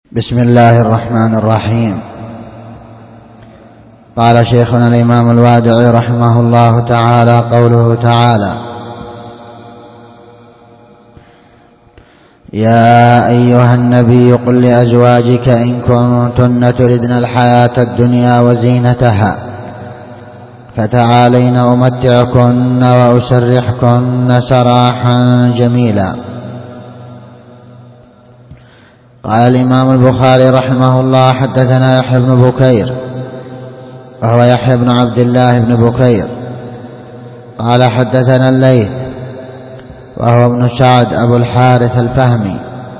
بسم الله الرحمن الرحيم. قال شيخنا الإمام الوادعي رحمه الله تعالى: قوله تعالى: يا أيها النبي قل لأزواجك إن كنتن تردن الحياة الدنيا وزينتها فتعالين أمتعكن وأسرحكن سراحا جميلا. قال الإمام البخاري رحمه الله: حدثنا يحيى بن بكير وهو يحيى بن عبد الله بن بكير قال حدثنا الليث وهو ابن سعد أبو الحارث الفهمي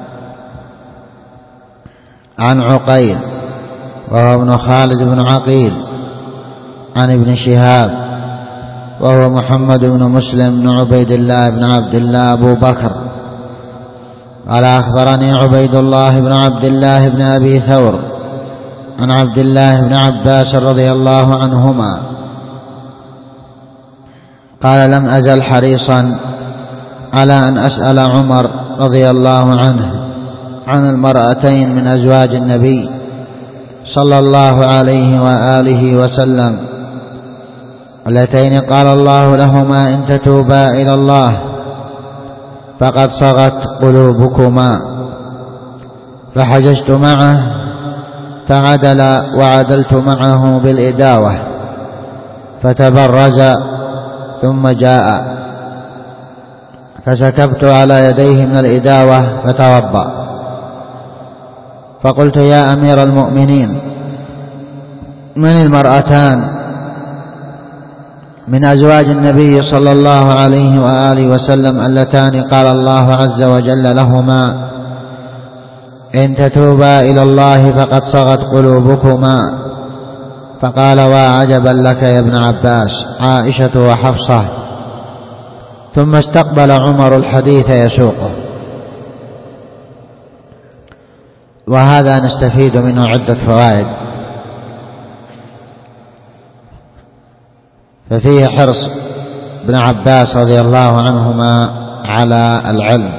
عن عقيل وهو ابن خالد بن عقيل عن ابن شهاب وهو محمد بن مسلم بن عبيد الله بن عبد الله أبو بكر قال أخبرني عبيد الله بن عبد الله بن أبي ثور عن عبد الله بن عباس رضي الله عنهما قال: لم أزل حريصا على أن أسأل عمر رضي الله عنه عن المرأتين من أزواج النبي صلى الله عليه وآله وسلم اللتين قال الله لهما: إن تتوبا إلى الله فقد صغت قلوبكما. فحججت معه فعدل وعدلت معه بالإداوة فتبرز ثم جاء فسكبت على يديه من الإداوة فتوضأ. فقلت: يا أمير المؤمنين، من المرأتان من أزواج النبي صلى الله عليه وآله وسلم اللتان قال الله عز وجل لهما: إن تتوبا إلى الله فقد صغت قلوبكما؟ فقال: وعجبا لك يا ابن عباس، عائشة وحفصة. ثم استقبل عمر الحديث يسوقه. وهذا نستفيد منه عدة فوائد. ففيه حرص ابن عباس رضي الله عنهما على العلم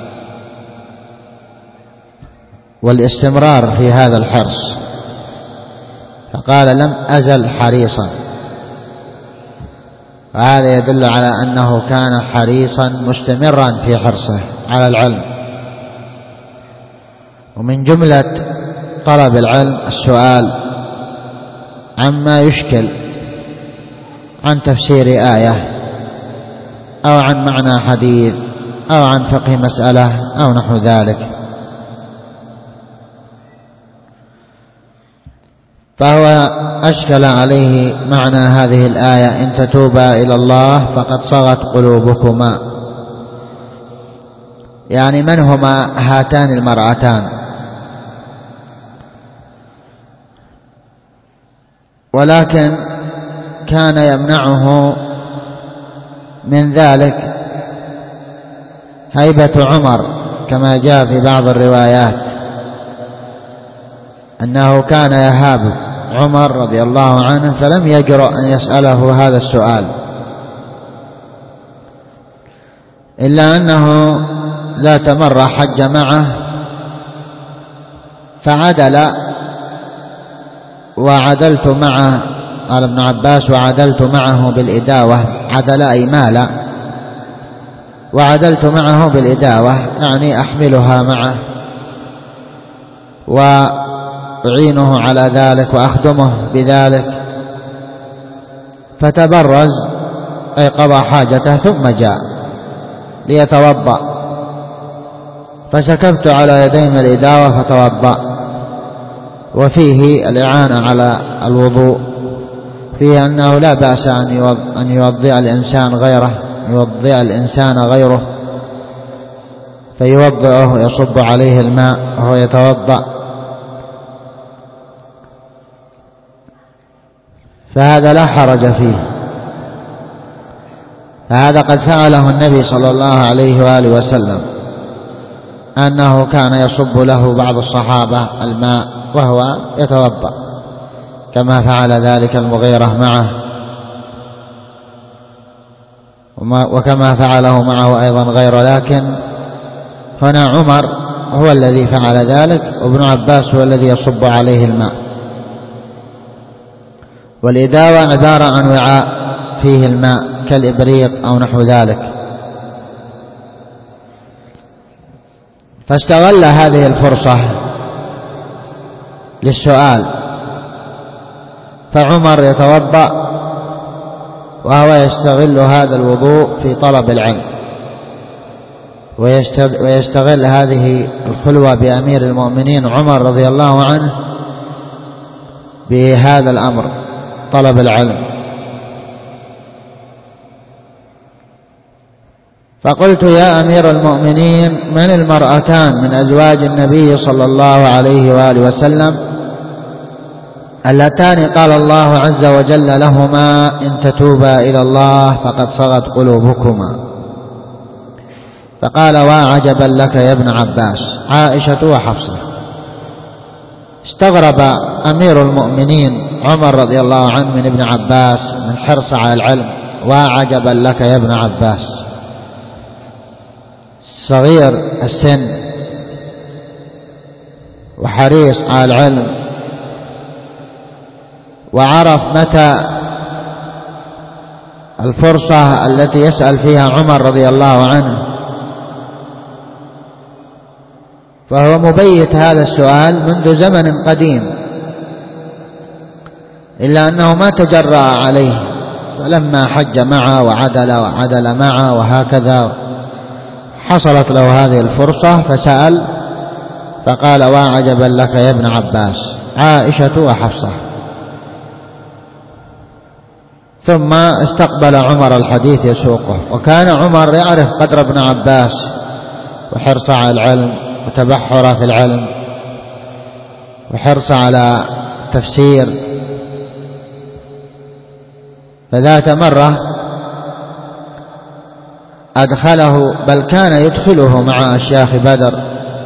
والاستمرار في هذا الحرص، فقال: لم أزل حريصا، وهذا يدل على أنه كان حريصا مستمرا في حرصه على العلم. ومن جملة طلب العلم السؤال عما يشكل عن تفسير آية أو عن معنى حديث أو عن فقه مسألة أو نحو ذلك. فهو أشكل عليه معنى هذه الآية: إن تتوبا إلى الله فقد صغت قلوبكما، يعني من هما هاتان المرأتان؟ ولكن كان يمنعه من ذلك هيبة عمر، كما جاء في بعض الروايات أنه كان يهاب عمر رضي الله عنه فلم يجرؤ أن يسأله هذا السؤال، إلا أنه ذات مرة حج معه فعدل وعدلت معه، قال ابن عباس: وعدلت معه بالإداوة. عدل أي مال، وعدلت معه بالإداوة يعني أحملها معه وأعينه على ذلك وأخدمه بذلك. فتبرز أي قضى حاجته ثم جاء ليتوضأ، فسكبت على يديه من الإداوة فتوضأ. وفيه الإعانة على الوضوء، فيه أنه لا بأس أن يوضئ الإنسان غيره فيوضئه يصب عليه الماء وهو يتوضأ، فهذا لا حرج فيه. فهذا قد فعله النبي صلى الله عليه وآله وسلم، أنه كان يصب له بعض الصحابة الماء وهو يتوضأ، كما فعل ذلك المغيرة معه، وكما فعله معه أيضا غيره. لكن هنا عمر هو الذي فعل ذلك، وابن عباس هو الذي يصب عليه الماء. والإداوة عبارة عن وعاء فيه الماء كالإبريق أو نحو ذلك. فاستغل هذه الفرصة للسؤال، فعمر يتوضأ وهو يستغل هذا الوضوء في طلب العلم، ويستغل هذه الخلوة بأمير المؤمنين عمر رضي الله عنه بهذا الأمر، طلب العلم. فقلت يا أمير المؤمنين من المرأتان من أزواج النبي صلى الله عليه وآله وسلم اللتان قال الله عز وجل لهما إن تتوبا إلى الله فقد صغت قلوبكما؟ فقال وعجبا لك يا ابن عباس، عائشة وحفصة. استغرب أمير المؤمنين عمر رضي الله عنه من ابن عباس من حرص على العلم، وعجبا لك يا ابن عباس، صغير السن وحريص على العلم، وعرف متى الفرصة التي يسأل فيها عمر رضي الله عنه، فهو مبيت هذا السؤال منذ زمن قديم، إلا أنه ما تجرأ عليه، فلما حج معه وعدل معه وهكذا حصلت له هذه الفرصة فسأل، فقال وعجبا لك يا ابن عباس، عائشة وحفصة. ثم استقبل عمر الحديث يسوقه، وكان عمر يعرف قدر ابن عباس وحرص على العلم وتبحر في العلم وحرص على التفسير. فذات مرة أدخله، بل كان يدخله مع أشياخ بدر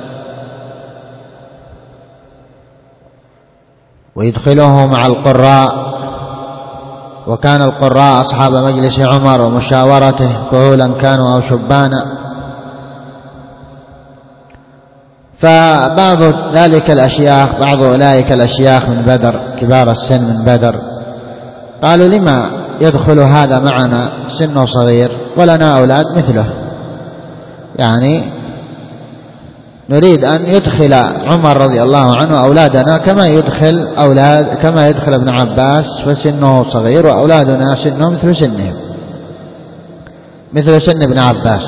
ويدخله مع القراء، وكان القراء أصحاب مجلس عمر ومشاورته كهولا كانوا أو شبانا. فبعض ذلك الأشياخ، بعض أولئك الأشياخ من بدر كبار السن من بدر، قالوا لما يدخل هذا معنا سنه صغير ولنا أولاد مثله، يعني نريد أن يدخل عمر رضي الله عنه أولادنا كما يدخل ابن عباس فسنه صغير، وأولادنا سنه مثل سنهم، مثل سن ابن عباس.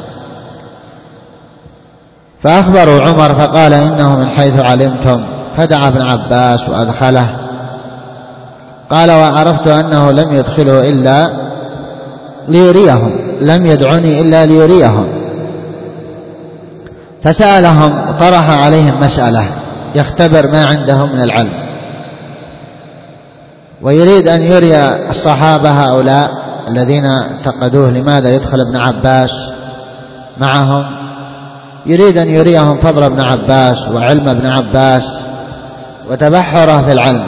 فأخبروا عمر فقال إنه من حيث علمتم، فدعا ابن عباس وأدخله. قال وعرفت أنه لم يدخله إلا ليريهم، لم يدعني إلا ليريهم. فسألهم طرح عليهم مسألة يختبر ما عندهم من العلم، ويريد أن يري الصحابة هؤلاء الذين اعتقدوه لماذا يدخل ابن عباس معهم، يريد أن يريهم فضل ابن عباس وعلم ابن عباس وتبحره في العلم.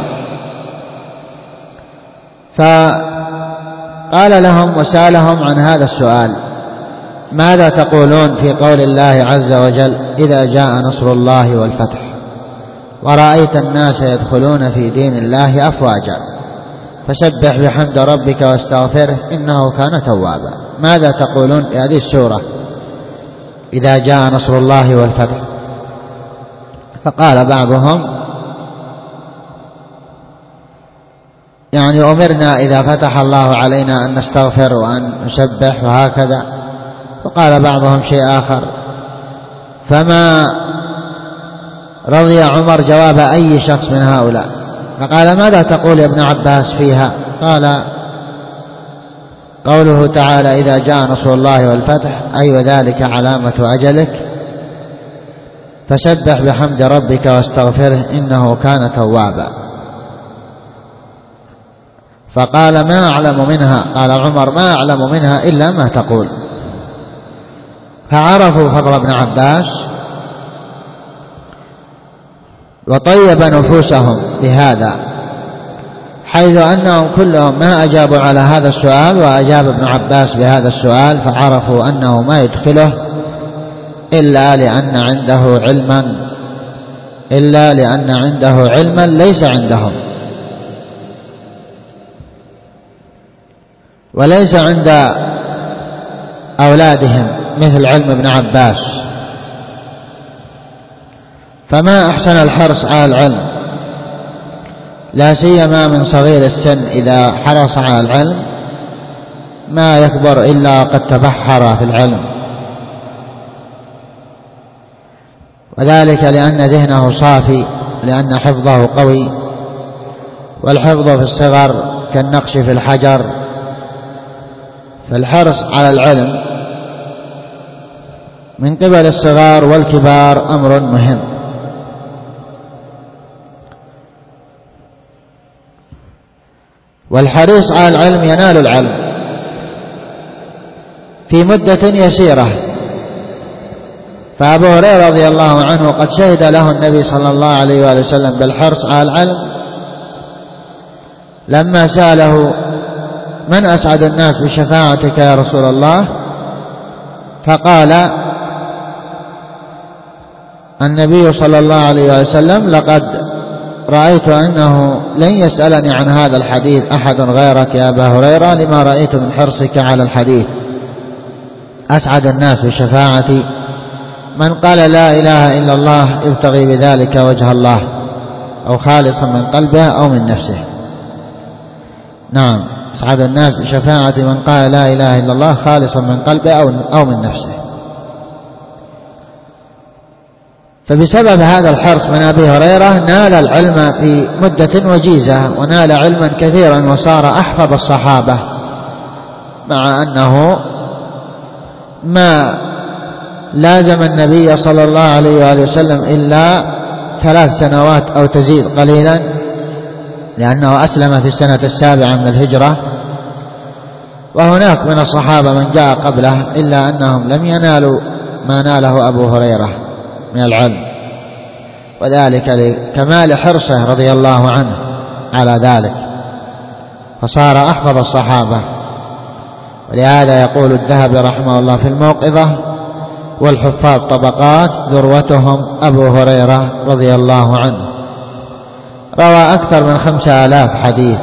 فقال لهم وسألهم عن هذا السؤال: ماذا تقولون في قول الله عز وجل إذا جاء نصر الله والفتح ورأيت الناس يدخلون في دين الله أفواجا فسبح بحمد ربك واستغفره إنه كان توابا؟ ماذا تقولون في هذه السورة إذا جاء نصر الله والفتح؟ فقال بعضهم يعني أمرنا إذا فتح الله علينا أن نستغفر وأن نسبح وهكذا. وقال بعضهم شيء آخر. فما رضي عمر جواب أي شخص من هؤلاء، فقال ماذا تقول يا ابن عباس فيها؟ قال قوله تعالى إذا جاء نصر الله والفتح أي وذلك علامة أجلك فسبح بحمد ربك واستغفره إنه كان توابا. فقال ما أعلم منها، قال عمر ما أعلم منها إلا ما تقول. فعرفوا فضل ابن عباس وطيب نفوسهم بهذا، حيث أنهم كلهم ما أجابوا على هذا السؤال، وأجاب ابن عباس بهذا السؤال، فعرفوا أنه ما يدخله إلا لأن عنده علما ليس عندهم، وليس عند أولادهم مثل علم ابن عباس. فما أحسن الحرص على العلم، لا سيما من صغير السن، إذا حرص على العلم ما يكبر إلا قد تبحر في العلم، وذلك لأن ذهنه صافي، لأن حفظه قوي، والحفظ في الصغر كالنقش في الحجر. فالحرص على العلم من قبل الصغار والكبار أمر مهم. والحريص على العلم ينال العلم في مدة يسيرة. فأبو هريرة رضي الله عنه قد شهد له النبي صلى الله عليه وآله وسلم بالحرص على العلم لما سأله: من أسعد الناس بشفاعتك يا رسول الله؟ فقال النبي صلى الله عليه وسلم: لقد رأيت أنه لن يسألني عن هذا الحديث أحد غيرك يا أبا هريرة، لما رأيت من حرصك على الحديث. أسعد الناس بشفاعتي من قال لا إله إلا الله يبتغي بذلك وجه الله، أو خالصا من قلبه أو من نفسه. نعم، أسعد الناس بشفاعة من قال لا إله إلا الله خالصا من قلبه أو من نفسه. فبسبب هذا الحرص من أبي هريرة نال العلم في مدة وجيزة، ونال علما كثيرا، وصار أحفظ الصحابة، مع أنه ما لازم النبي صلى الله عليه وآله وسلم إلا 3 سنوات أو تزيد قليلا، لأنه أسلم في السنة 7 من الهجرة، وهناك من الصحابة من جاء قبله، إلا أنهم لم ينالوا ما ناله أبو هريرة من العلم، وذلك لكمال حرصه رضي الله عنه على ذلك، فصار أحفظ الصحابة. ولهذا يقول الذهبي رحمه الله في الموقظة: والحفاظ طبقات ذروتهم أبو هريرة رضي الله عنه، روى أكثر من 5000 حديث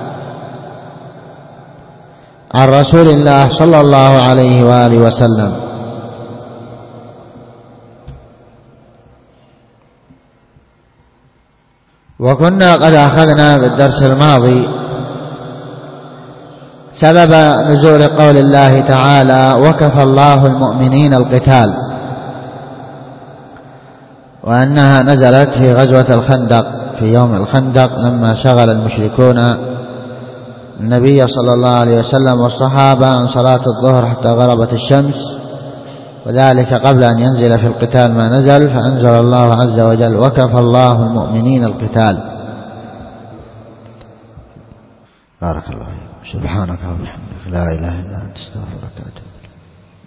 عن رسول الله صلى الله عليه وآله وسلم. وكنا قد أخذنا بالدرس الماضي سبب نزول قول الله تعالى: وكفى الله المؤمنين القتال، وأنها نزلت في غزوة الخندق، في يوم الخندق، لما شغل المشركون النبي صلى الله عليه وسلم والصحابة عن صلاة الظهر حتى غربت الشمس، وذلك قبل أن ينزل في القتال ما نزل، فأنزل الله عز وجل: وكفى الله المؤمنين القتال. بارك الله فيكم. سبحانك وبحمدك، لا إله إلا أنت، استغفرك وأتوب إليك.